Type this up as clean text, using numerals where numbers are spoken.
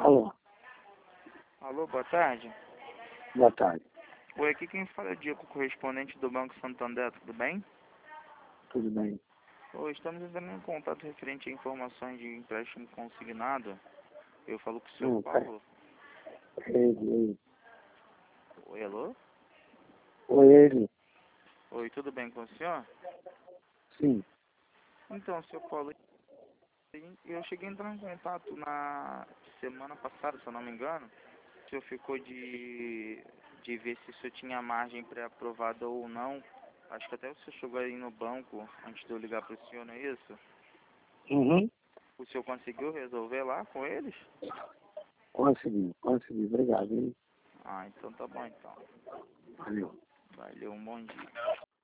Alô, Alô, boa tarde. boa tarde. Oi, aqui quem fala é Diego, correspondente do Banco Santander, tudo bem? Tudo bem? Oi, estamos entrando em contato referente a informações de empréstimo consignado. Eu falo com o senhor Pera. Paulo. Ele. Oi, alô? Oi, ele. Oi, tudo bem com o senhor? Sim. Então, senhor Paulo, eu cheguei a entrar em contato na semana passada, se eu não me engano. O senhor ficou de ver se o senhor tinha margem pré-aprovada ou não. Acho que até o senhor chegou aí no banco antes de eu ligar para o senhor, não é isso? Uhum. O senhor conseguiu resolver lá com eles? Consegui. Obrigado, hein? Ah, então tá bom então. Valeu. Valeu, um bom dia.